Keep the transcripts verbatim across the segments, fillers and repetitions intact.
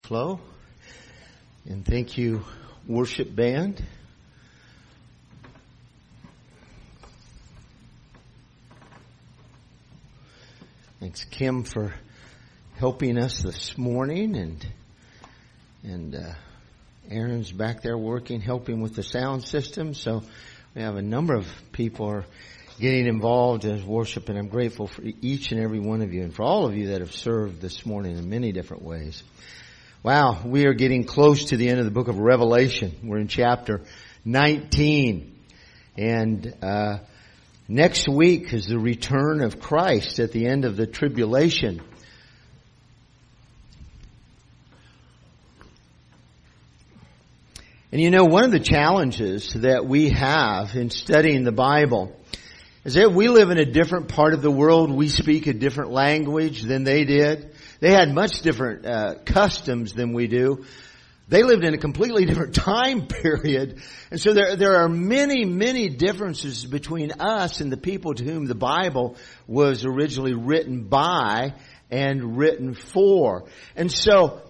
Flo. And thank you, worship band. Thanks, Kim, for helping us this morning, and and uh, Aaron's back there working, helping with the sound system. So we have a number of people are getting involved as worship, and I'm grateful for each and every one of you, and for all of you that have served this morning in many different ways. Wow, we are getting close to the end of the book of Revelation. We're in chapter nineteen, and uh next week is the return of Christ at the end of the tribulation. And you know, one of the challenges that we have in studying the Bible is that we live in a different part of the world. We speak a different language than they did. They had much different uh, customs than we do. They lived in a completely different time period. And so there, there are many, many differences between us and the people to whom the Bible was originally written by and written for. And so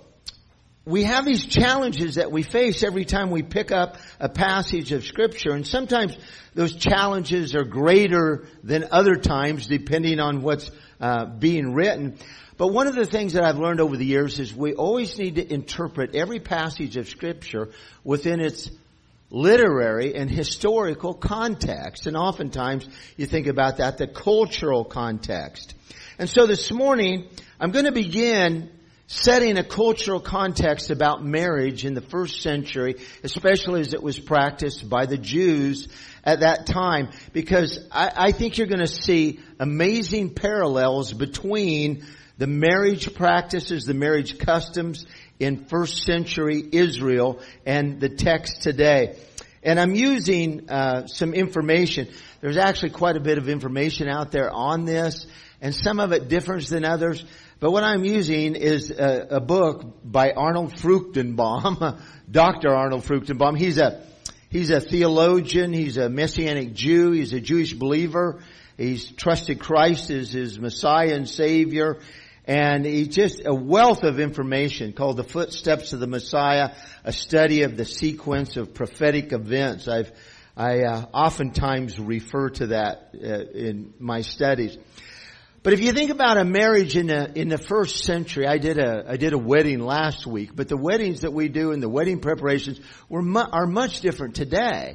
we have these challenges that we face every time we pick up a passage of Scripture. And sometimes those challenges are greater than other times, depending on what's uh, being written. But one of the things that I've learned over the years is we always need to interpret every passage of Scripture within its literary and historical context. And oftentimes you think about that, the cultural context. And so this morning, I'm going to begin setting a cultural context about marriage in the first century, especially as it was practiced by the Jews at that time, because I, I think you're going to see amazing parallels between the marriage practices, the marriage customs in first century Israel and the text today. And I'm using uh some information. There's actually quite a bit of information out there on this, and some of it differs than others. But what I'm using is a, a book by Arnold Fruchtenbaum, Doctor Arnold Fruchtenbaum. He's a he's a theologian. He's a Messianic Jew. He's a Jewish believer. He's trusted Christ as his Messiah and Savior. And he's just a wealth of information called The Footsteps of the Messiah, a study of the sequence of prophetic events. I've, I uh, oftentimes refer to that uh, in my studies. But if you think about a marriage in the, in the first century, I did a, I did a wedding last week, but the weddings that we do and the wedding preparations were mu- are much different today.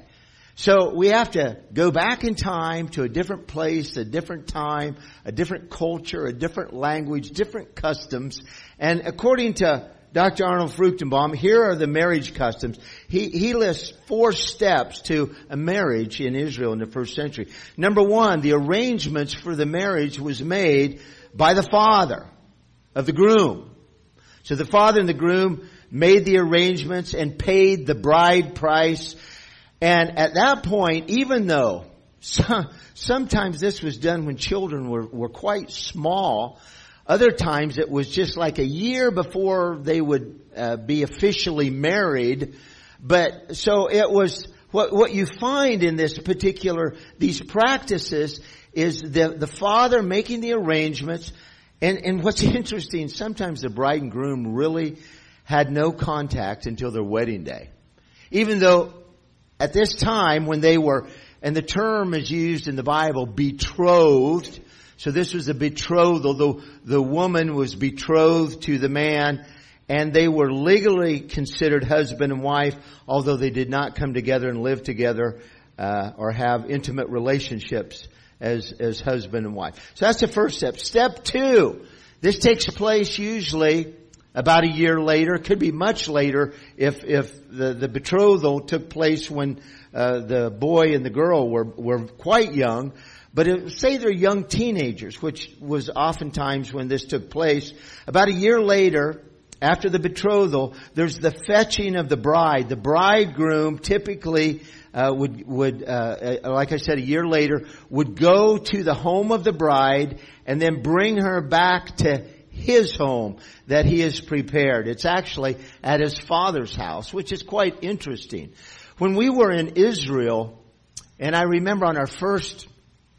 So we have to go back in time to a different place, a different time, a different culture, a different language, different customs. And according to Doctor Arnold Fruchtenbaum, here are the marriage customs. He, he lists four steps to a marriage in Israel in the first century. Number one, the arrangements for the marriage was made by the father of the groom. So the father and the groom made the arrangements and paid the bride price. And at that point, even though some, sometimes this was done when children were, were quite small, other times it was just like a year before they would uh, be officially married. But so it was, what, what you find in this particular, these practices is the, the father making the arrangements. And, and what's interesting, sometimes the bride and groom really had no contact until their wedding day. Even though at this time when they were, and the term is used in the Bible, betrothed. So this was a betrothal. The, the woman was betrothed to the man, and they were legally considered husband and wife, although they did not come together and live together, uh, or have intimate relationships as, as husband and wife. So that's the first step. Step two. This takes place usually about a year later. It could be much later if if the, the betrothal took place when uh, the boy and the girl were were quite young. But it, say they're young teenagers, which was oftentimes when this took place. About a year later, after the betrothal, there's the fetching of the bride. The bridegroom typically uh, would would uh, like I said, a year later would go to the home of the bride and then bring her back to his home that he has prepared. It's actually at his father's house, which is quite interesting. When we were in Israel, and I remember on our first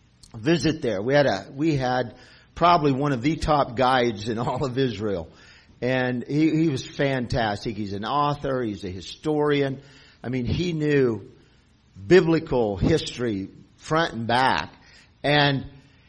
visit there, we had a, we had probably one of the top guides in all of Israel. And he, he was fantastic. He's an author. He's a historian. I mean, he knew biblical history front and back. And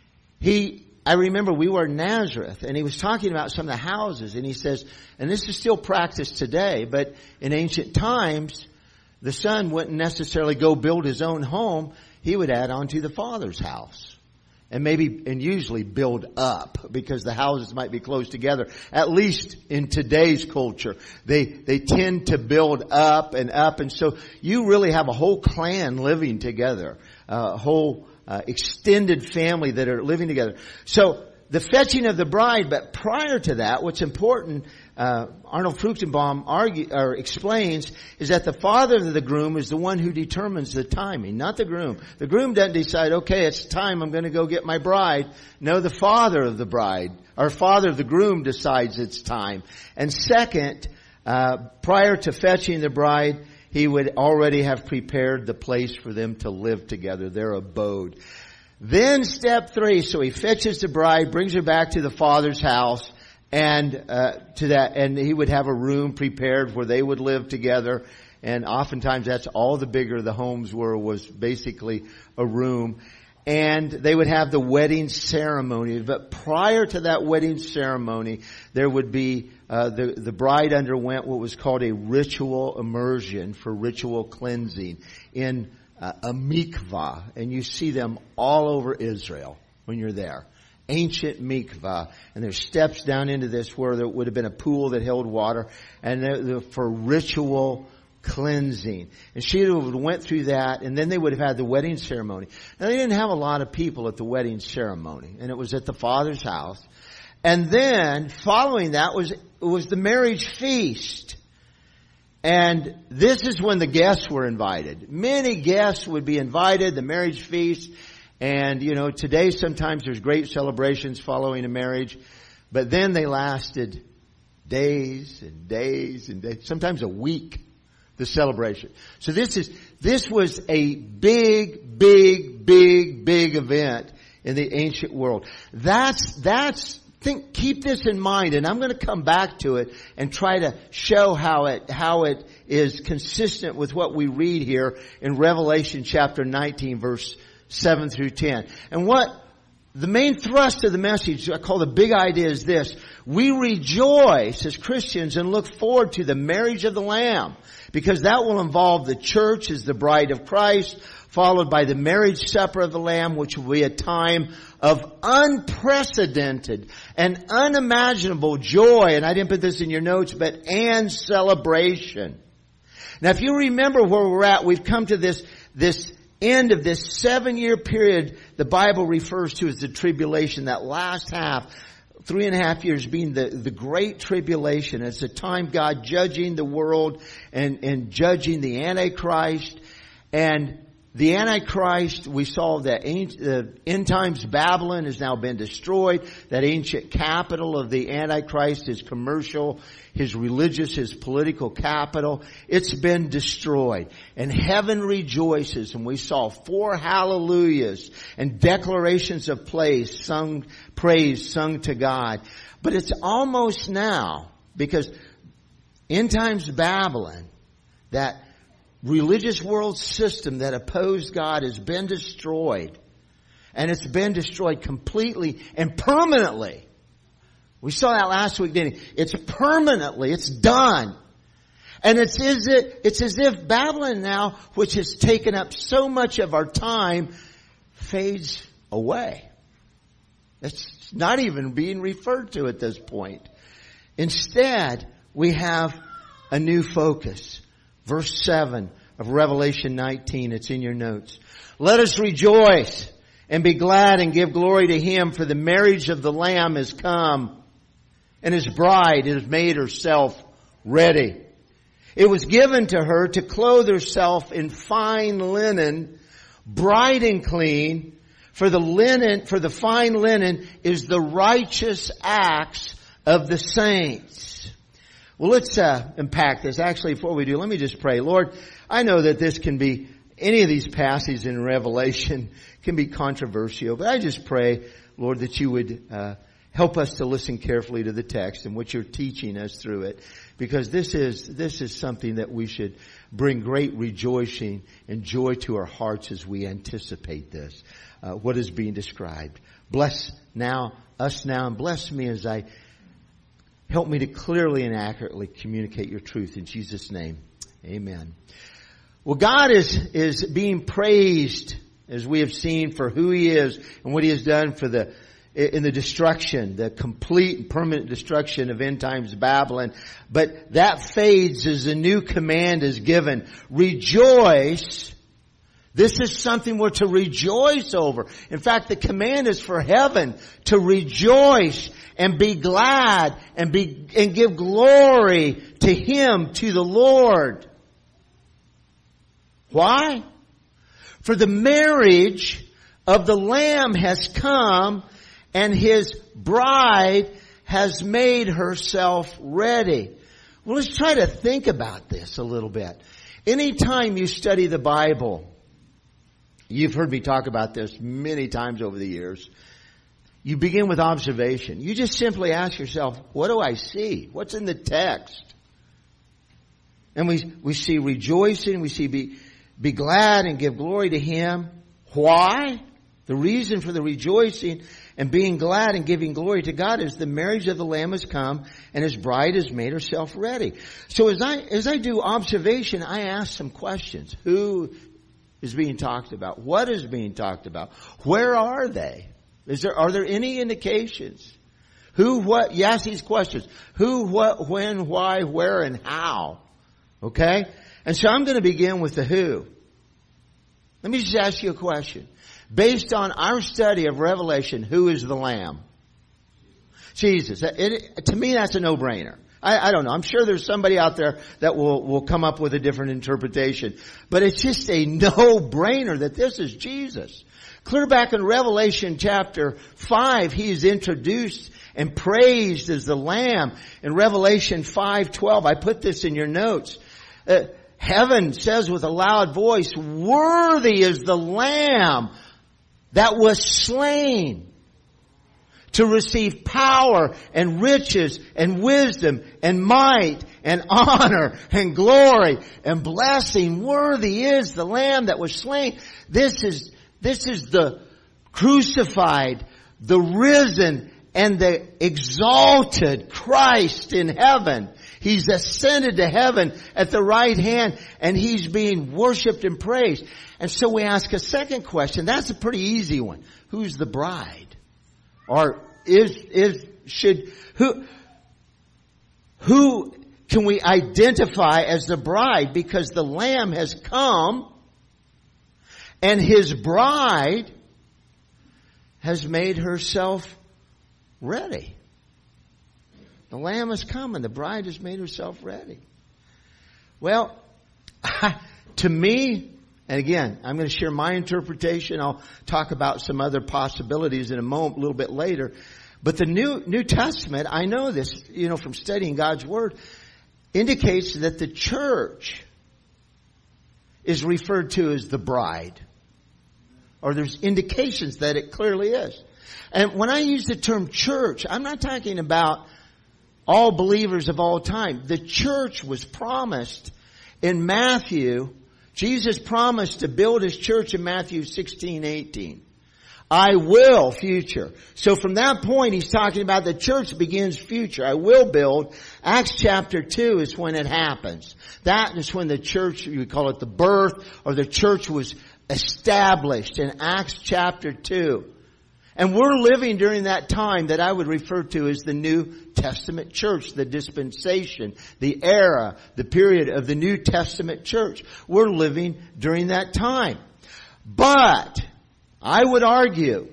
he, I remember we were in Nazareth and he was talking about some of the houses and he says, and this is still practiced today, but in ancient times, the son wouldn't necessarily go build his own home. He would add on to the father's house. And maybe, and usually build up because the houses might be close together. At least in today's culture, they, they tend to build up and up. And so you really have a whole clan living together, a whole uh, extended family that are living together. So the fetching of the bride, but prior to that, what's important, uh, Arnold Fruchtenbaum argue, or explains, is that the father of the groom is the one who determines the timing, not the groom. The groom doesn't decide, okay, it's time, I'm going to go get my bride. No, the father of the bride, or father of the groom decides it's time. And second, uh, prior to fetching the bride, he would already have prepared the place for them to live together, their abode. Then step three, so he fetches the bride, brings her back to the father's house, and uh to that, and he would have a room prepared where they would live together. And oftentimes that's all the bigger the homes were, was basically a room. And they would have the wedding ceremony. But prior to that wedding ceremony, there would be uh the the bride underwent what was called a ritual immersion for ritual cleansing in Uh, a mikvah, and you see them all over Israel when you're there. Ancient mikvah, and there's steps down into this where there would have been a pool that held water, and they're, they're for ritual cleansing. And she would have went through that, and then they would have had the wedding ceremony. Now they didn't have a lot of people at the wedding ceremony, and it was at the father's house. And then following that was was the marriage feast. And this is when the guests were invited. Many guests would be invited, the marriage feast. And, you know, today sometimes there's great celebrations following a marriage. But then they lasted days and days and days, sometimes a week, the celebration. So this is, this was a big, big, big, big event in the ancient world. That's, that's, Think, keep this in mind, and I'm going to come back to it and try to show how it, how it is consistent with what we read here in Revelation chapter nineteen, verse seven through ten. And what the main thrust of the message, I call the big idea, is this: we rejoice as Christians and look forward to the marriage of the Lamb, because that will involve the church as the bride of Christ, followed by the marriage supper of the Lamb, which will be a time of unprecedented and unimaginable joy. And I didn't put this in your notes, but and celebration. Now, if you remember where we're at, we've come to this, this end of this seven year period the Bible refers to as the tribulation, that last half, three and a half years being the, the great tribulation. It's a time God judging the world and, and judging the Antichrist. And the Antichrist, we saw that uh, end times Babylon has now been destroyed. That ancient capital of the Antichrist, his commercial, his religious, his political capital, it's been destroyed. And heaven rejoices. And we saw four hallelujahs and declarations of praise sung, praise sung to God. But it's almost now, because end times Babylon, that religious world system that opposed God, has been destroyed. And it's been destroyed completely and permanently. We saw that last week, didn't we? It's permanently, it's done. And it's as if, it's as if Babylon now, which has taken up so much of our time, fades away. It's not even being referred to at this point. Instead, we have a new focus. Verse seven of Revelation nineteen, it's in your notes. Let us rejoice and be glad and give glory to Him, for the marriage of the Lamb has come, and His bride has made herself ready. It was given to her to clothe herself in fine linen, bright and clean, for the linen, for the fine linen is the righteous acts of the saints. Well, let's uh, unpack this. Actually, before we do, let me just pray. Lord, I know that this can be, any of these passages in Revelation can be controversial, but I just pray, Lord, that you would uh, help us to listen carefully to the text and what you're teaching us through it, because this is, this is something that we should bring great rejoicing and joy to our hearts as we anticipate this, uh, what is being described. Bless now, us now, and bless me as I help me to clearly and accurately communicate your truth in Jesus' name. Amen. Well, God is, is being praised, as we have seen, for who He is and what He has done for the, in the destruction, the complete and permanent destruction of end times Babylon. But that fades as a new command is given. Rejoice. This is something we're to rejoice over. In fact, the command is for heaven to rejoice and be glad and be, and give glory to Him, to the Lord. Why? For the marriage of the Lamb has come, and His bride has made herself ready. Well, let's try to think about this a little bit. Anytime you study the Bible, you've heard me talk about this many times over the years, you begin with observation. You just simply ask yourself, what do I see? What's in the text? And we, we see rejoicing, we see be, be glad and give glory to Him. Why? The reason for the rejoicing and being glad and giving glory to God is the marriage of the Lamb has come and His bride has made herself ready. So as I, as I do observation, I ask some questions. Who is being talked about? What is being talked about? Where are they? Is there, are there any indications? Who, what, you ask these questions. Who, what, when, why, where, and how. Okay? And so I'm going to begin with the who. Let me just ask you a question. Based on our study of Revelation, who is the Lamb? Jesus. It, it, to me, that's a no-brainer. I, I don't know. I'm sure there's somebody out there that will, will come up with a different interpretation. But it's just a no-brainer that this is Jesus. Clear back in Revelation chapter five, He is introduced and praised as the Lamb. In Revelation five twelve, I put this in your notes. Uh, heaven says with a loud voice, worthy is the Lamb that was slain to receive power and riches and wisdom and might and honor and glory and blessing. Worthy is the Lamb that was slain. This is, this is the crucified, the risen, and the exalted Christ in heaven. He's ascended to heaven at the right hand, and He's being worshiped and praised. And so we ask a second question. That's a pretty easy one. Who's the bride? Or is, is, should, who, who can we identify as the bride? Because the Lamb has come, and His bride has made herself ready. The Lamb has come and the bride has made herself ready. Well, to me, and again, I'm going to share my interpretation. I'll talk about some other possibilities in a moment, a little bit later. But the New, New Testament, I know this, you know, from studying God's Word, indicates that the church is referred to as the bride. Or there's indications that it clearly is. And when I use the term church, I'm not talking about all believers of all time. The church was promised in Matthew. Jesus promised to build His church in Matthew sixteen eighteen. I will, future. So from that point, He's talking about the church begins future. I will build. Acts chapter two is when it happens. That is when the church, you call it the birth, or the church was established in Acts chapter two. And we're living during that time that I would refer to as the New Testament church, the dispensation, the era, the period of the New Testament church. We're living during that time. But I would argue,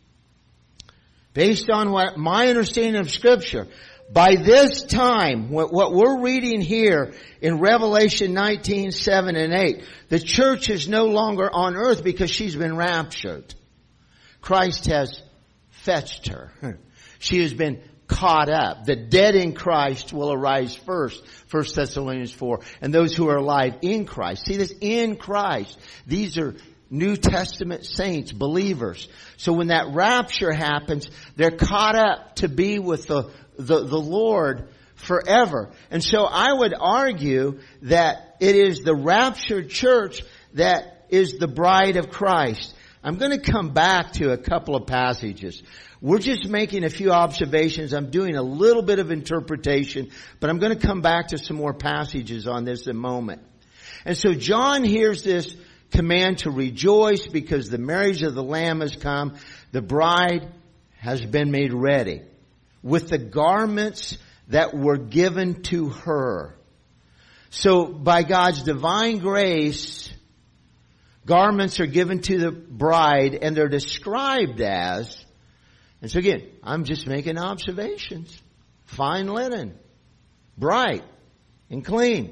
based on what my understanding of Scripture, by this time, what, what we're reading here in Revelation nineteen, seven and eight, the church is no longer on earth because she's been raptured. Christ has fetched her. She has been caught up. The dead in Christ will arise first. First Thessalonians four. And those who are alive in Christ. See this? In Christ. These are New Testament saints, believers. So when that rapture happens, they're caught up to be with the, the, the Lord forever. And so I would argue that it is the raptured church that is the bride of Christ. I'm going to come back to a couple of passages. We're just making a few observations. I'm doing a little bit of interpretation, but I'm going to come back to some more passages on this in a moment. And so John hears this command to rejoice because the marriage of the Lamb has come. The bride has been made ready with the garments that were given to her. So by God's divine grace, garments are given to the bride and they're described as, and so again, I'm just making observations. Fine linen, bright and clean.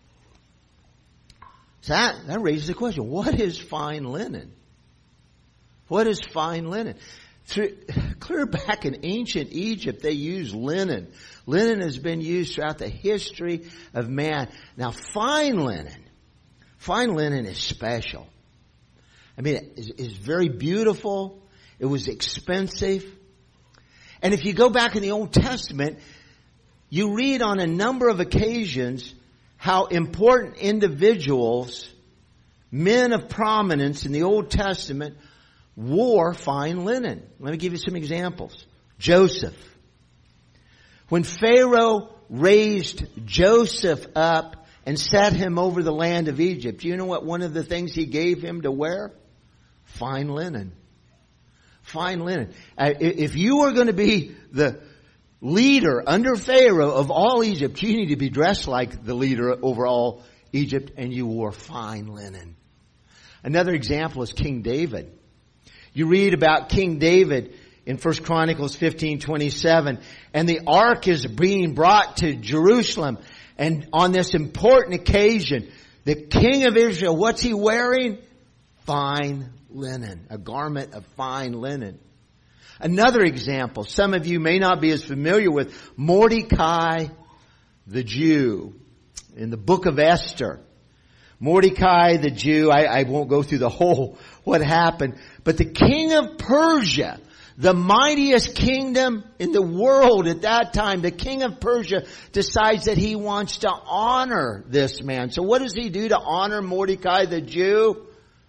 So that, that raises the question, what is fine linen? What is fine linen? Through, clear back in ancient Egypt, they used linen. Linen has been used throughout the history of man. Now, fine linen, fine linen is special. I mean, it's, it's very beautiful. It was expensive. And if you go back in the Old Testament, you read on a number of occasions how important individuals, men of prominence in the Old Testament, wore fine linen. Let me give you some examples. Joseph. When Pharaoh raised Joseph up and set him over the land of Egypt, do you know what one of the things he gave him to wear? Fine linen. Fine linen. Uh, if you were going to be the leader under Pharaoh of all Egypt, you need to be dressed like the leader over all Egypt, and you wore fine linen. Another example is King David. You read about King David in First Chronicles fifteen twenty-seven, and the ark is being brought to Jerusalem, and on this important occasion, the king of Israel, what's he wearing? Fine linen, a garment of fine linen. Another example, some of you may not be as familiar with Mordecai the Jew in the book of Esther. Mordecai the Jew, I, I won't go through the whole what happened, but the king of Persia, the mightiest kingdom in the world at that time, the king of Persia decides that he wants to honor this man. So what does he do to honor Mordecai the Jew?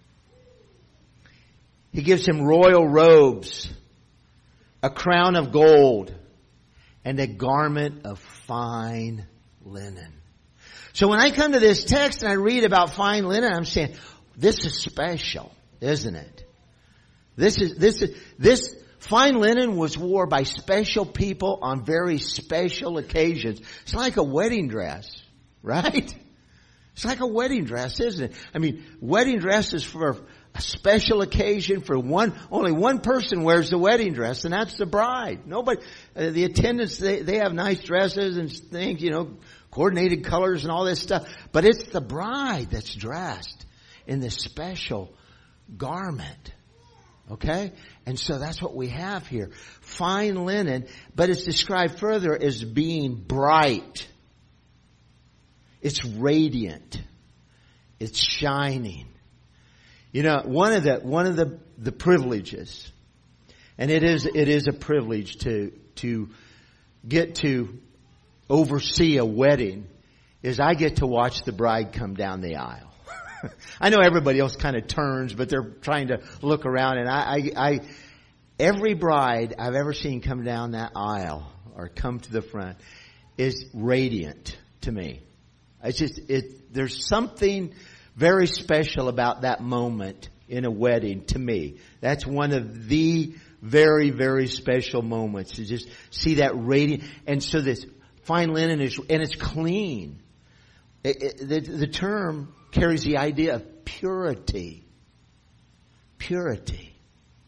He gives him royal robes, a crown of gold, and a garment of fine linen. So when I come to this text and I read about fine linen, I'm saying, this is special, isn't it? This is, this is, this fine linen was worn by special people on very special occasions. It's like a wedding dress, right? It's like a wedding dress, isn't it? I mean, wedding dress is for a special occasion for one, only one person wears the wedding dress, and that's the bride. Nobody, uh, the attendants, they, they have nice dresses and things, you know, coordinated colors and all this stuff. But it's the bride that's dressed in this special garment. Okay? And so that's what we have here. Fine linen, but it's described further as being bright. It's radiant. It's shining. You know, one of the, one of the, the privileges, and it is, it is a privilege to, to get to oversee a wedding, is I get to watch the bride come down the aisle. I know everybody else kind of turns, but they're trying to look around, and I, I, I, every bride I've ever seen come down that aisle or come to the front is radiant to me. It's just, it, there's something very special about that moment in a wedding to me. That's one of the very, very special moments to just see that radiant. And so this fine linen is, and it's clean. It, it, the, the term carries the idea of purity. Purity.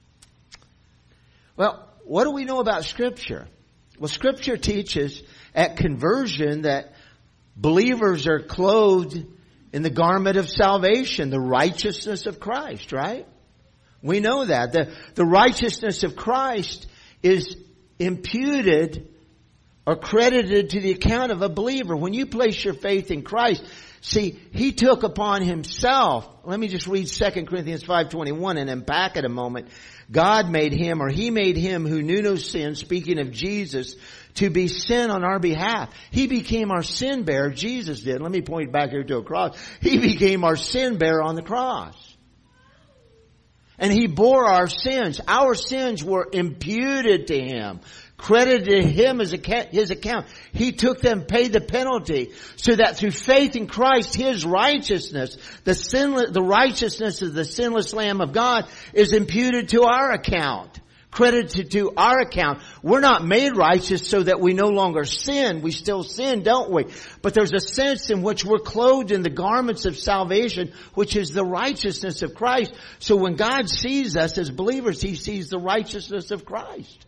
Well, what do we know about Scripture? Well, Scripture teaches at conversion that believers are clothed in the garment of salvation, the righteousness of Christ, right? We know that. The, the righteousness of Christ is imputed are credited to the account of a believer. When you place your faith in Christ, see, He took upon Himself. Let me just read Second Corinthians five twenty-one and unpack it a moment. God made Him, or He made Him who knew no sin, speaking of Jesus, to be sin on our behalf. He became our sin bearer. Jesus did. Let me point back here to a cross. He became our sin bearer on the cross. And He bore our sins. Our sins were imputed to Him, credited to Him as His account. He took them, paid the penalty, so that through faith in Christ, His righteousness, the sinless, the righteousness of the sinless Lamb of God, is imputed to our account. Credited to our account. We're not made righteous so that we no longer sin. We still sin, don't we? But there's a sense in which we're clothed in the garments of salvation, which is the righteousness of Christ. So when God sees us as believers, He sees the righteousness of Christ.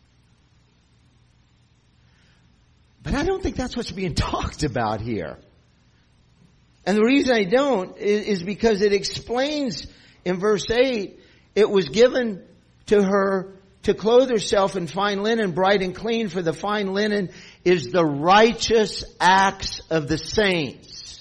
But I don't think that's what's being talked about here. And the reason I don't is, is because it explains in verse eight, it was given to her to clothe herself in fine linen, bright and clean, for the fine linen is the righteous acts of the saints.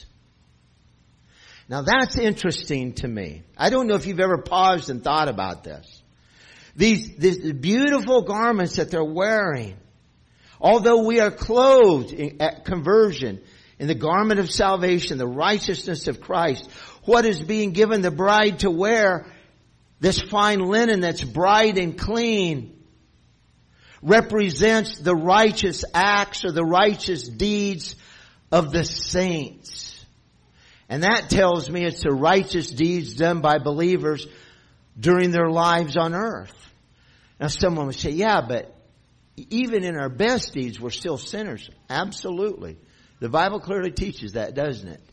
Now that's interesting to me. I don't know if you've ever paused and thought about this. These, these beautiful garments that they're wearing, although we are clothed in, at conversion in the garment of salvation, the righteousness of Christ, what is being given the bride to wear, this fine linen that's bright and clean, represents the righteous acts or the righteous deeds of the saints. And that tells me it's the righteous deeds done by believers during their lives on earth. Now someone would say, yeah, but even in our best deeds, we're still sinners. Absolutely. The Bible clearly teaches that, doesn't it?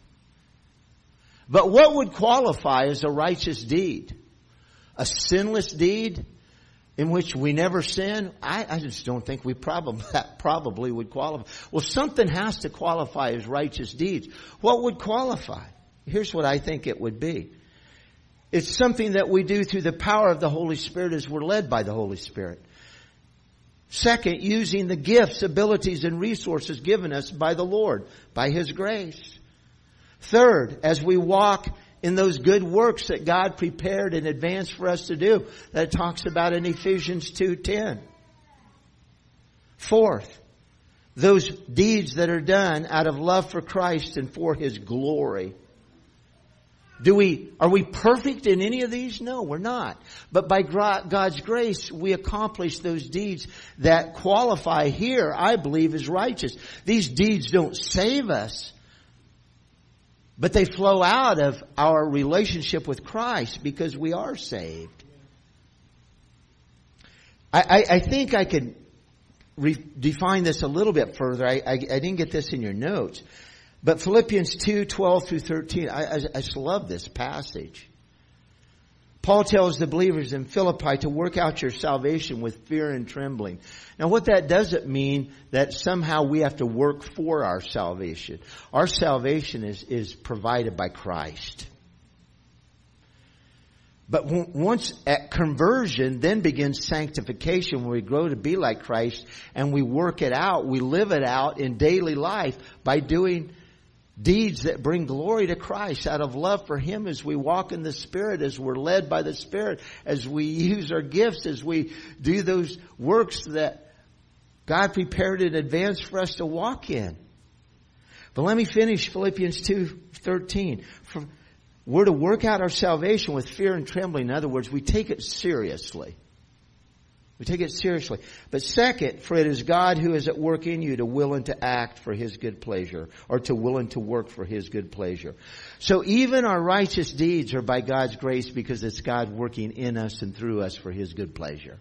But what would qualify as a righteous deed? A sinless deed in which we never sin? I, I just don't think we probably, that probably would qualify. Well, something has to qualify as righteous deeds. What would qualify? Here's what I think it would be. It's something that we do through the power of the Holy Spirit as we're led by the Holy Spirit. Second, using the gifts, abilities, and resources given us by the Lord, by His grace. Third, as we walk in those good works that God prepared in advance for us to do, that it talks about in Ephesians two ten. Fourth, those deeds that are done out of love for Christ and for His glory. Do we, are we perfect in any of these? No, we're not. But by God's grace, we accomplish those deeds that qualify here, I believe, as righteous. These deeds don't save us, but they flow out of our relationship with Christ because we are saved. I, I, I think I could re- define this a little bit further. I, I, I didn't get this in your notes. But Philippians two twelve through thirteen, I, I, I just love this passage. Paul tells the believers in Philippi to work out your salvation with fear and trembling. Now what that doesn't mean that somehow we have to work for our salvation. Our salvation is, is provided by Christ. But once at conversion, then begins sanctification, when we grow to be like Christ and we work it out, we live it out in daily life by doing deeds that bring glory to Christ out of love for Him, as we walk in the Spirit, as we're led by the Spirit, as we use our gifts, as we do those works that God prepared in advance for us to walk in. But let me finish Philippians two thirteen. We're to work out our salvation with fear and trembling. In other words, we take it seriously. We take it seriously. But second, for it is God who is at work in you to will and to act for His good pleasure, or to will and to work for His good pleasure. So even our righteous deeds are by God's grace, because it's God working in us and through us for His good pleasure.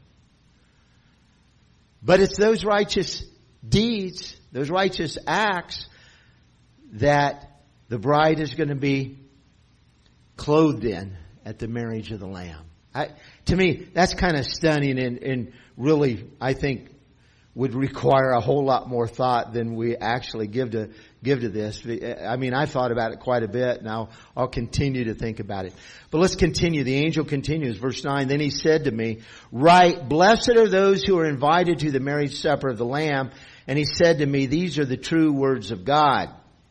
But it's those righteous deeds, those righteous acts, that the bride is going to be clothed in at the marriage of the Lamb. I, to me, that's kind of stunning, and, and really, I think, would require a whole lot more thought than we actually give to give to this. I mean, I've thought about it quite a bit, and I'll, I'll continue to think about it. But let's continue. The angel continues, verse nine. Then he said to me, "Write, blessed are those who are invited to the marriage supper of the Lamb." And he said to me, these are the true words of God.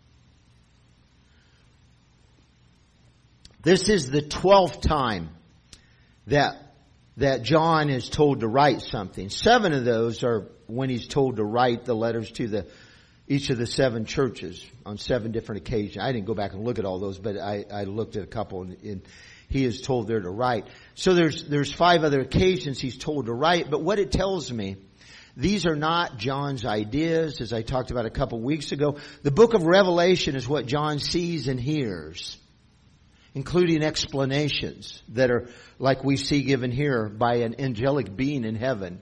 This is the twelfth time that, that John is told to write something. Seven of those are when he's told to write the letters to the, each of the seven churches on seven different occasions. I didn't go back and look at all those, but I, I looked at a couple and, and he is told there to write. So there's, there's five other occasions he's told to write, but what it tells me, these are not John's ideas, as I talked about a couple weeks ago. The book of Revelation is what John sees and hears, including explanations that are like we see given here by an angelic being in heaven.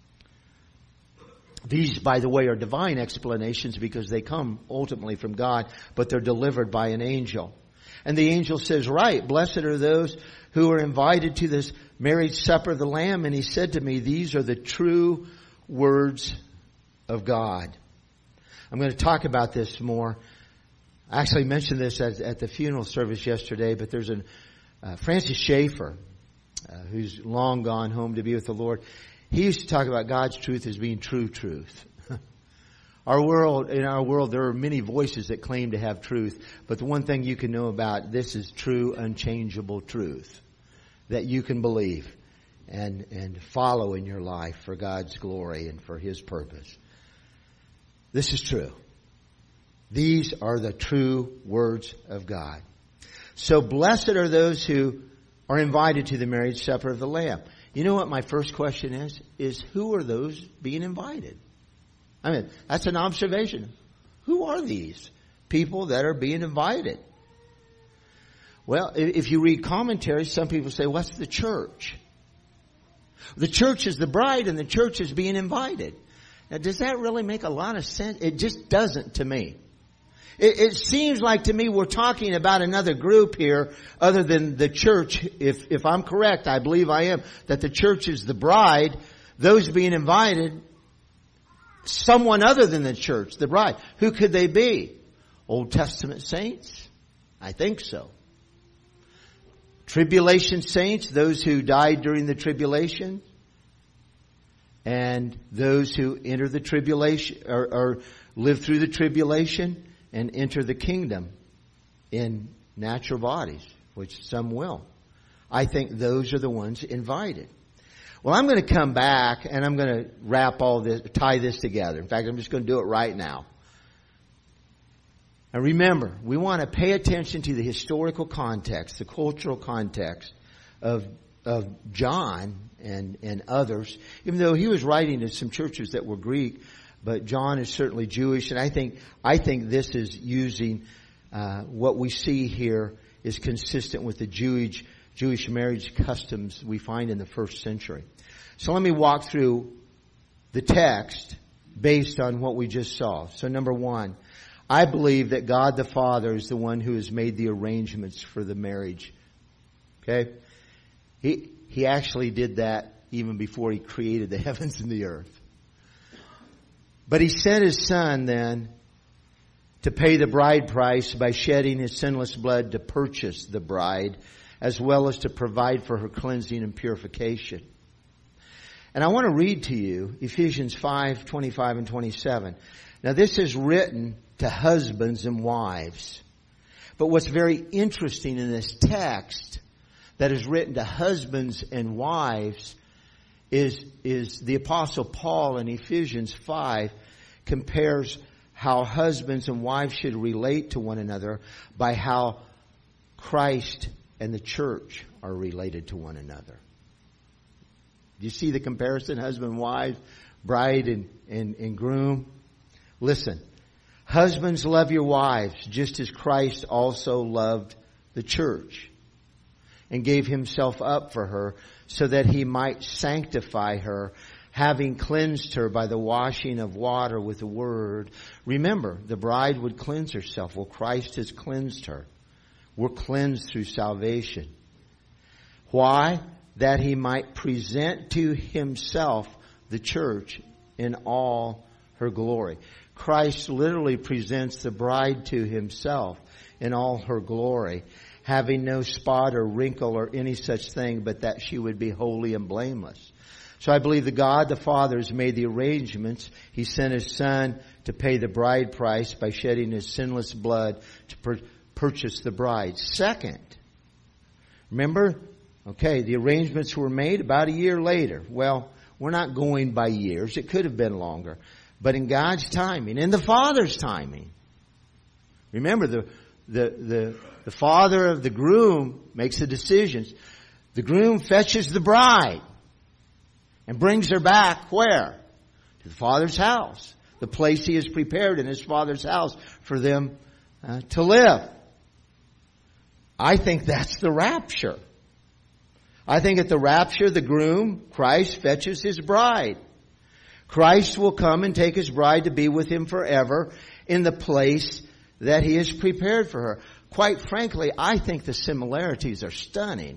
These, by the way, are divine explanations because they come ultimately from God, but they're delivered by an angel. And the angel says, right, blessed are those who are invited to this marriage supper of the Lamb. And he said to me, these are the true words of God. I'm going to talk about this more. I actually mentioned this at, at the funeral service yesterday, but there's an uh, Francis Schaeffer, uh, who's long gone home to be with the Lord. He used to talk about God's truth as being true truth. Our world, in our world, there are many voices that claim to have truth, but the one thing you can know about this is true, unchangeable truth that you can believe and, and follow in your life for God's glory and for His purpose. This is true. These are the true words of God. So blessed are those who are invited to the marriage supper of the Lamb. You know what my first question is? Is who are those being invited? I mean, that's an observation. Who are these people that are being invited? Well, if you read commentaries, some people say, what's the church? The church is the bride and the church is being invited. Now, does that really make a lot of sense? It just doesn't to me. It, it seems like to me we're talking about another group here other than the church. If, if I'm correct, I believe I am, that the church is the bride, those being invited, someone other than the church, the bride. Who could they be? Old Testament saints? I think so. Tribulation saints, those who died during the tribulation, and those who enter the tribulation or, or live through the tribulation and enter the kingdom in natural bodies, which some will. I think those are the ones invited. Well, I'm going to come back and I'm going to wrap all this, tie this together. In fact, I'm just going to do it right now. And remember, we want to pay attention to the historical context, the cultural context of of John and, and others, even though he was writing to some churches that were Greek, but John is certainly Jewish, and I think I think this is using uh, what we see here is consistent with the Jewish Jewish marriage customs we find in the first century. So let me walk through the text based on what we just saw. So number one, I believe that God the Father is the one who has made the arrangements for the marriage. Okay? He, he actually did that even before He created the heavens and the earth. But He sent His Son then to pay the bride price by shedding His sinless blood to purchase the bride, as well as to provide for her cleansing and purification. And I want to read to you Ephesians five, twenty-five and twenty-seven. Now this is written to husbands and wives. But what's very interesting in this text that is written to husbands and wives is, is the Apostle Paul in Ephesians five compares how husbands and wives should relate to one another by how Christ and the church are related to one another. Do you see the comparison? Husband, wife, bride, and, and, and groom. Listen, husbands, love your wives just as Christ also loved the church and gave Himself up for her so that He might sanctify her, having cleansed her by the washing of water with the word. Remember, the bride would cleanse herself. Well, Christ has cleansed her. We're cleansed through salvation. Why? That He might present to Himself the church in all her glory. Christ literally presents the bride to Himself in all her glory, having no spot or wrinkle or any such thing, but that she would be holy and blameless. So I believe that God the Father has made the arrangements. He sent His Son to pay the bride price by shedding His sinless blood to pur- purchase the bride. Second, remember, okay, the arrangements were made about a year later. Well, we're not going by years. It could have been longer. But in God's timing, in the Father's timing. Remember, the, the, the, the father of the groom makes the decisions. The groom fetches the bride and brings her back where? To the Father's house. The place He has prepared in His Father's house for them uh, to live. I think that's the rapture. I think at the rapture, the groom, Christ, fetches His bride. Christ will come and take His bride to be with Him forever in the place that He has prepared for her. Quite frankly, I think the similarities are stunning.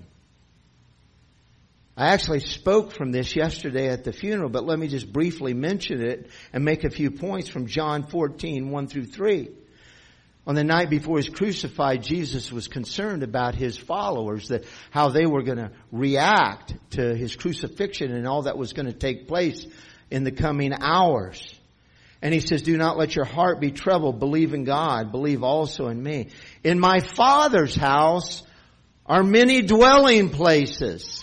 I actually spoke from this yesterday at the funeral, but let me just briefly mention it and make a few points from John fourteen, one through three. On the night before He's crucified, Jesus was concerned about His followers, that how they were going to react to His crucifixion and all that was going to take place in the coming hours. And He says, do not let your heart be troubled. Believe in God. Believe also in me. In my Father's house are many dwelling places.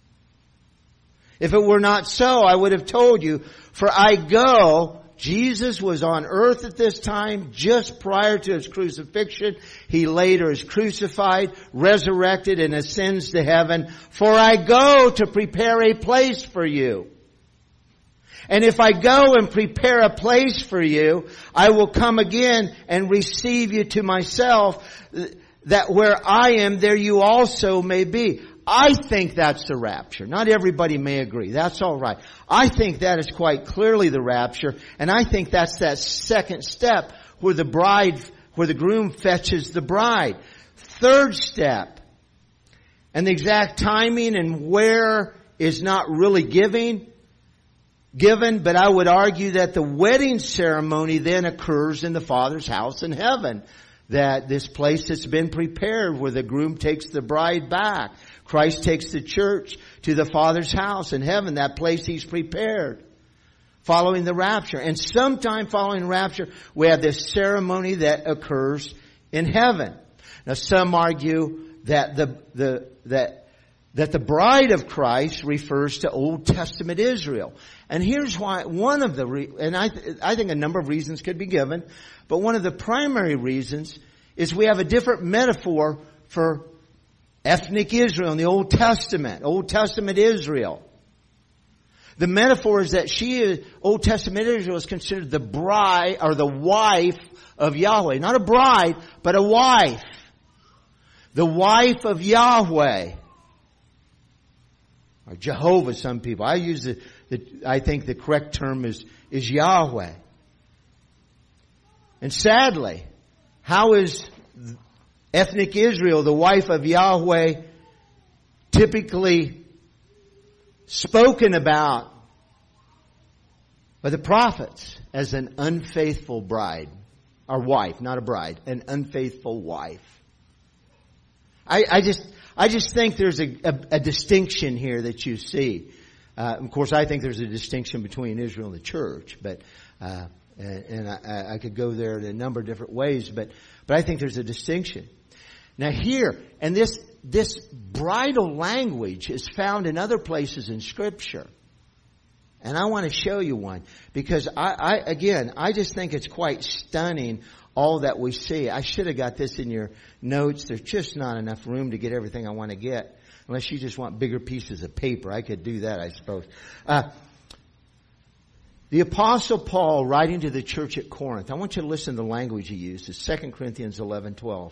If it were not so, I would have told you, for I go. Jesus was on earth at this time, just prior to His crucifixion. He later is crucified, resurrected, and ascends to heaven. For I go to prepare a place for you. And if I go and prepare a place for you, I will come again and receive you to myself, that where I am, there you also may be. I think that's the rapture. Not everybody may agree. That's all right. I think that is quite clearly the rapture. And I think that's that second step where the bride, where the groom fetches the bride. Third step. And the exact timing and where is not really giving, given, but I would argue that the wedding ceremony then occurs in the Father's house in heaven. That this place that's been prepared where the groom takes the bride back. Christ takes the church to the Father's house in heaven, that place He's prepared, following the rapture. And sometime following the rapture, we have this ceremony that occurs in heaven. Now some argue that the, the, that, that the bride of Christ refers to Old Testament Israel. And here's why, one of the, re- and I, th- I think a number of reasons could be given, but one of the primary reasons is we have a different metaphor for ethnic Israel in the Old Testament, Old Testament Israel. The metaphor is that she is, Old Testament Israel is considered the bride or the wife of Yahweh. Not a bride, but a wife. The wife of Yahweh. Or Jehovah, some people. I use the, the I think the correct term is, is Yahweh. And sadly, how is ethnic Israel, the wife of Yahweh, typically spoken about by the prophets as an unfaithful bride, or wife, not a bride, an unfaithful wife? I, I just, I just think there's a, a, a distinction here that you see. Uh, of course, I think there's a distinction between Israel and the church, but uh, and, and I, I could go there in a number of different ways, but but I think there's a distinction. Now here, and this this bridal language is found in other places in Scripture. And I want to show you one. Because I, I again, I just think it's quite stunning all that we see. I should have got this in your notes. There's just not enough room to get everything I want to get. Unless you just want bigger pieces of paper. I could do that, I suppose. Uh, the Apostle Paul, writing to the church at Corinth, I want you to listen to the language he used. It's Second Corinthians eleven twelve.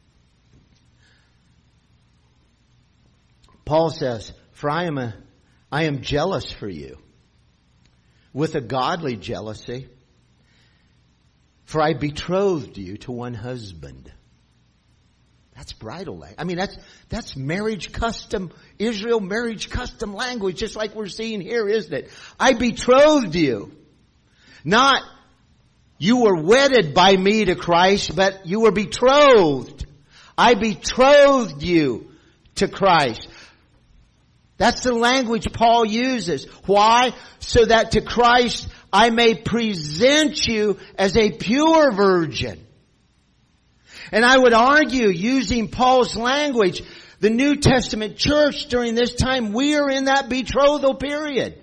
Paul says, for I am a, I am jealous for you with a godly jealousy, for I betrothed you to one husband. That's bridal language. I mean, that's, that's marriage custom, Israel marriage custom language, just like we're seeing here, isn't it? I betrothed you. Not, you were wedded by me to Christ, but you were betrothed. I betrothed you to Christ. That's the language Paul uses. Why? So that to Christ I may present you as a pure virgin. And I would argue, using Paul's language, the New Testament church during this time, we are in that betrothal period.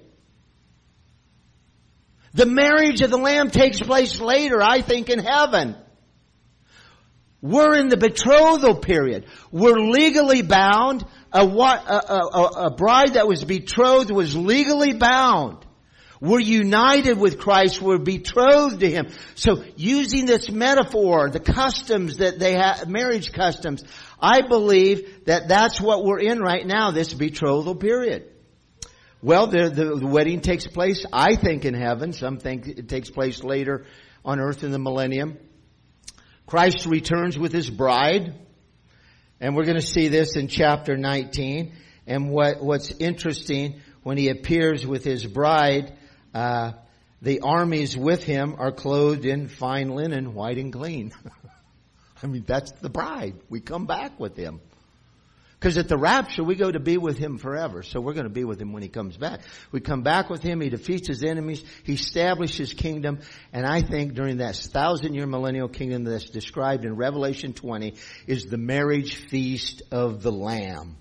The marriage of the Lamb takes place later, I think, in heaven. We're in the betrothal period. We're legally bound. A, a, a, a bride that was betrothed was legally bound. We're united with Christ. We're betrothed to Him. So using this metaphor, the customs that they have, marriage customs, I believe that that's what we're in right now, this betrothal period. Well, the, the, the wedding takes place, I think, in heaven. Some think it takes place later on earth in the millennium. Christ returns with His bride. And we're going to see this in chapter nineteen. And what, what's interesting, when He appears with His bride, uh, the armies with Him are clothed in fine linen, white and clean. I mean, that's the bride. We come back with Him. Because at the rapture, we go to be with Him forever. So we're going to be with Him when He comes back. We come back with Him. He defeats His enemies. He establishes His kingdom. And I think during that thousand-year millennial kingdom that's described in Revelation twenty is the marriage feast of the Lamb.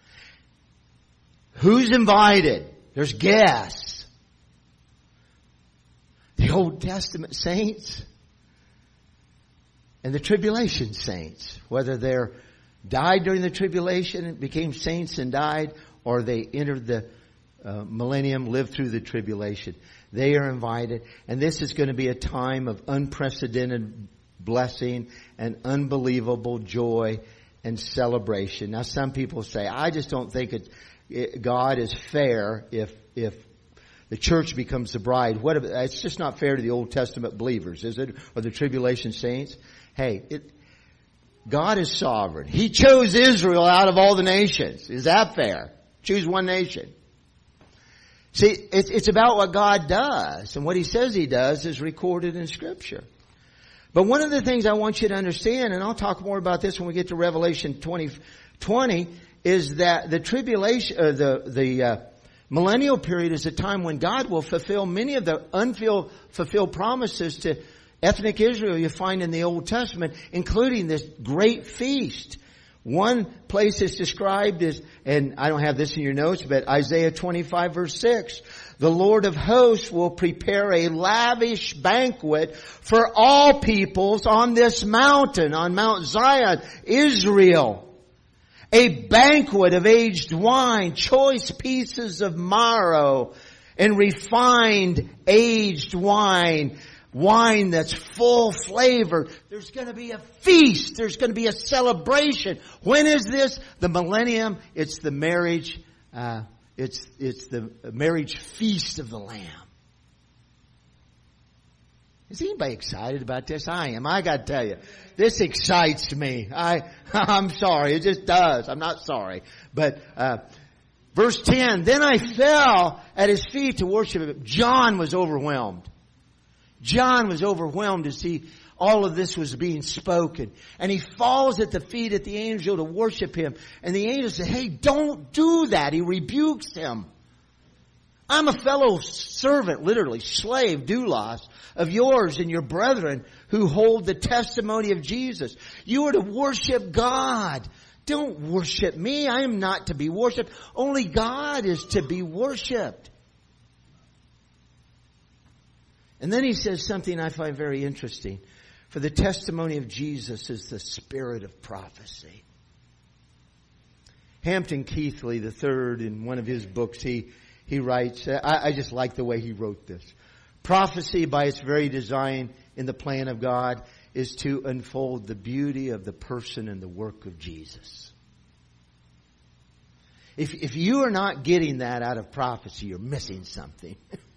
Who's invited? There's guests. The Old Testament saints and the tribulation saints, whether they're died during the tribulation and became saints and died, or they entered the uh, millennium, lived through the tribulation. They are invited. And this is going to be a time of unprecedented blessing and unbelievable joy and celebration. Now, some people say, I just don't think it, it, God is fair if if the church becomes the bride. What? It's just not fair to the Old Testament believers, is it? Or the tribulation saints? Hey, it God is sovereign. He chose Israel out of all the nations. Is that fair? Choose one nation. See, it's, it's about what God does. And what He says He does is recorded in Scripture. But one of the things I want you to understand, and I'll talk more about this when we get to Revelation twenty twenty, is that the tribulation, uh, the, the, uh, millennial period is a time when God will fulfill many of the unfulfilled promises to ethnic Israel you find in the Old Testament, including this great feast. One place is described as, and I don't have this in your notes, but Isaiah twenty-five verse six. The Lord of hosts will prepare a lavish banquet for all peoples on this mountain, on Mount Zion, Israel. A banquet of aged wine, choice pieces of marrow, and refined aged wine. Wine that's full flavored. There's going to be a feast. There's going to be a celebration. When is this? The millennium. It's the marriage. Uh, it's it's the marriage feast of the Lamb. Is anybody excited about this? I am. I got to tell you, this excites me. I I'm sorry. It just does. I'm not sorry, but. Uh, verse ten. Then I fell at His feet to worship Him. John was overwhelmed. John was overwhelmed to see all of this was being spoken. And he falls at the feet of the angel to worship him. And the angel said, hey, don't do that. He rebukes him. I'm a fellow servant, literally, slave, doulos, of yours and your brethren who hold the testimony of Jesus. You are to worship God. Don't worship me. I am not to be worshiped. Only God is to be worshiped. And then he says something I find very interesting. For the testimony of Jesus is the spirit of prophecy. Hampton Keithley the third, in one of his books, he he writes, I, I just like the way he wrote this. Prophecy, by its very design in the plan of God, is to unfold the beauty of the person and the work of Jesus. If if you are not getting that out of prophecy, you're missing something.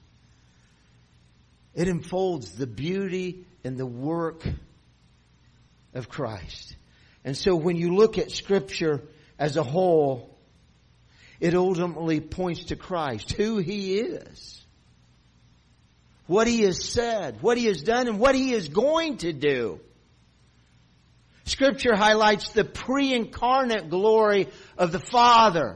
It unfolds the beauty and the work of Christ. And so when you look at Scripture as a whole, it ultimately points to Christ, who He is, what He has said, what He has done, and what He is going to do. Scripture highlights the pre-incarnate glory of the Father.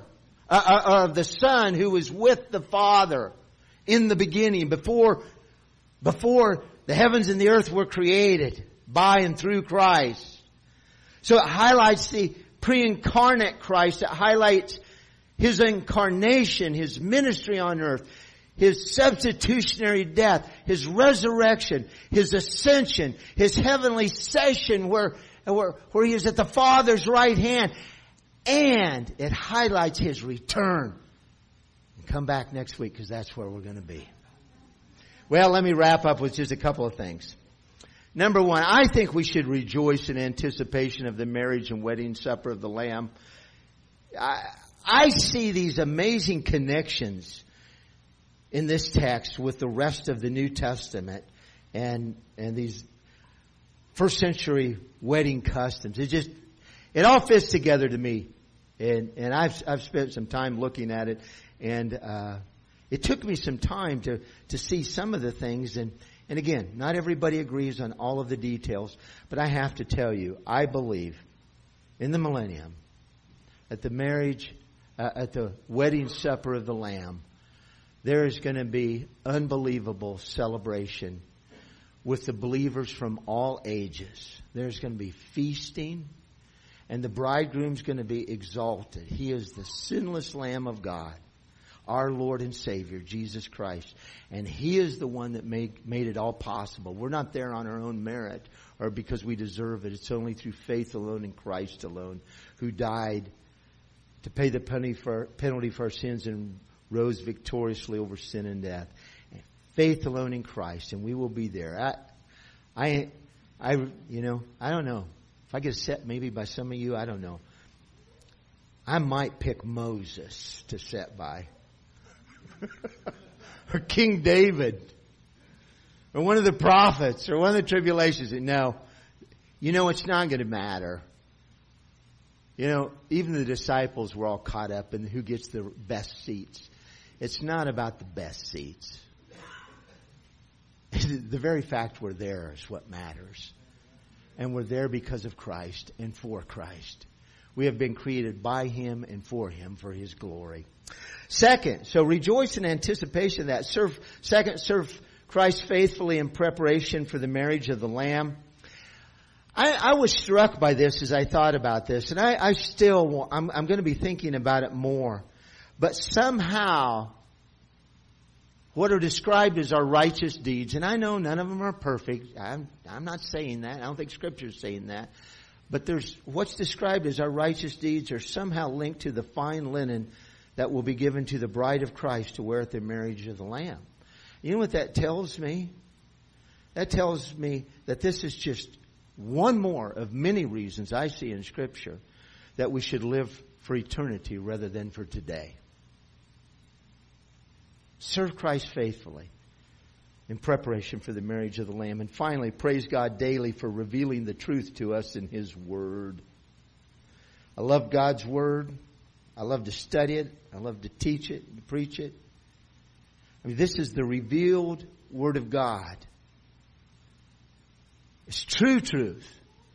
uh, uh, of the Son who was with the Father in the beginning, before, before the heavens and the earth were created by and through Christ. So it highlights the pre-incarnate Christ. It highlights His incarnation, His ministry on earth, His substitutionary death, His resurrection, His ascension, His heavenly session where, where, where He is at the Father's right hand. And it highlights His return. And come back next week because that's where we're going to be. Well, let me wrap up with just a couple of things. Number one, I think we should rejoice in anticipation of the marriage and wedding supper of the Lamb. I, I see these amazing connections in this text with the rest of the New Testament and and these first century wedding customs. It just it all fits together to me, and and I've I've spent some time looking at it, and uh, it took me some time to to see some of the things. And and again, not everybody agrees on all of the details, but I have to tell you, I believe in the millennium, at the marriage, uh, at the wedding supper of the Lamb, there is going to be unbelievable celebration with the believers from all ages. There's going to be feasting, and the bridegroom's going to be exalted. He is the sinless Lamb of God, our Lord and Savior, Jesus Christ. And He is the one that made, made it all possible. We're not there on our own merit or because we deserve it. It's only through faith alone in Christ alone, who died to pay the penalty for, penalty for our sins and rose victoriously over sin and death. Faith alone in Christ, and we will be there. I, I, I, you know, I don't know. If I get set maybe by some of you, I don't know. I might pick Moses to set by. Or King David. Or one of the prophets. Or one of the tribulations. No. You know, it's not going to matter. You know, even the disciples were all caught up in who gets the best seats. It's not about the best seats. The very fact we're there is what matters. And we're there because of Christ and for Christ. We have been created by Him and for Him for His glory. Second, so rejoice in anticipation of that. Serve, second, serve Christ faithfully in preparation for the marriage of the Lamb. I, I was struck by this as I thought about this, and I, I still, I'm, I'm going to be thinking about it more. But somehow, what are described as our righteous deeds, and I know none of them are perfect. I'm, I'm not saying that. I don't think Scripture is saying that. But there's what's described as our righteous deeds are somehow linked to the fine linen that will be given to the bride of Christ to wear at the marriage of the Lamb. You know what that tells me? That tells me that this is just one more of many reasons I see in Scripture that we should live for eternity rather than for today. Serve Christ faithfully in preparation for the marriage of the Lamb. And finally, praise God daily for revealing the truth to us in His Word. I love God's Word. I love to study it. I love to teach it and preach it. I mean, this is the revealed Word of God. It's true truth.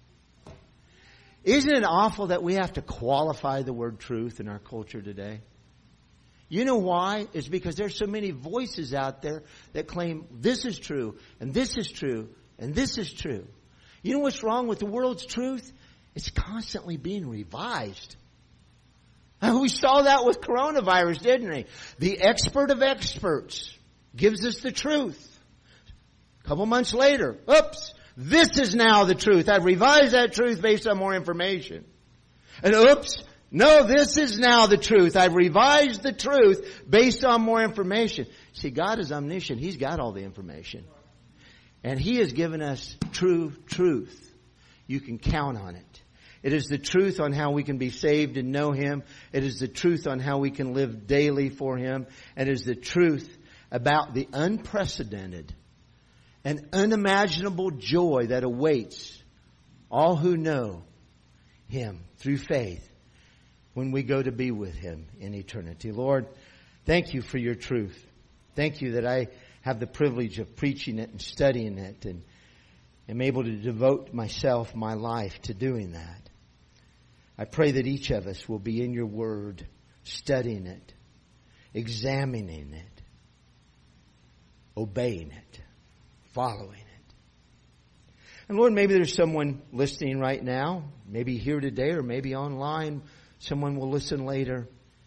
Isn't it awful that we have to qualify the word truth in our culture today? You know why? It's because there's so many voices out there that claim this is true, and this is true, and this is true. You know what's wrong with the world's truth? It's constantly being revised. We saw that with coronavirus, didn't we? The expert of experts gives us the truth. A couple months later, oops, this is now the truth. I've revised that truth based on more information. And oops, no, this is now the truth. I've revised the truth based on more information. See, God is omniscient. He's got all the information. And He has given us true truth. You can count on it. It is the truth on how we can be saved and know Him. It is the truth on how we can live daily for Him. And it is the truth about the unprecedented and unimaginable joy that awaits all who know Him through faith when we go to be with Him in eternity. Lord, thank You for Your truth. Thank You that I have the privilege of preaching it and studying it and am able to devote myself, my life to doing that. I pray that each of us will be in Your Word studying it, examining it, obeying it, following it. And Lord, maybe there's someone listening right now, maybe here today or maybe online. Someone will listen later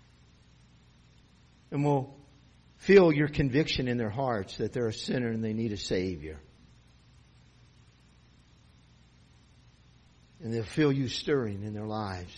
and will feel your conviction in their hearts that they're a sinner and they need a Savior. And they'll feel you stirring in their lives,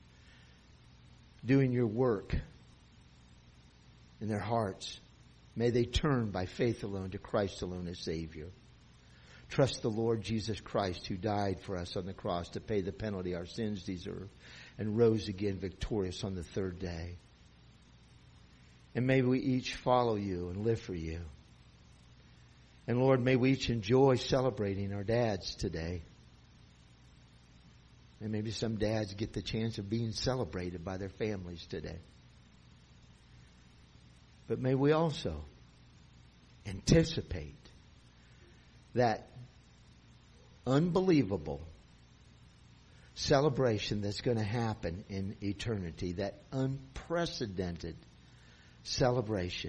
doing your work in their hearts. May they turn by faith alone to Christ alone as Savior. Trust the Lord Jesus Christ, who died for us on the cross to pay the penalty our sins deserve and rose again victorious on the third day. And may we each follow you and live for you. And Lord, may we each enjoy celebrating our dads today. And maybe some dads get the chance of being celebrated by their families today. But may we also anticipate that unbelievable celebration that's going to happen in eternity, that unprecedented celebration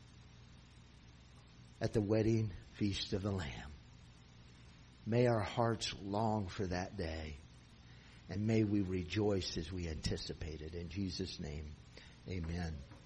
at the wedding feast of the Lamb. May our hearts long for that day, and may we rejoice as we anticipate it. In Jesus' name, amen.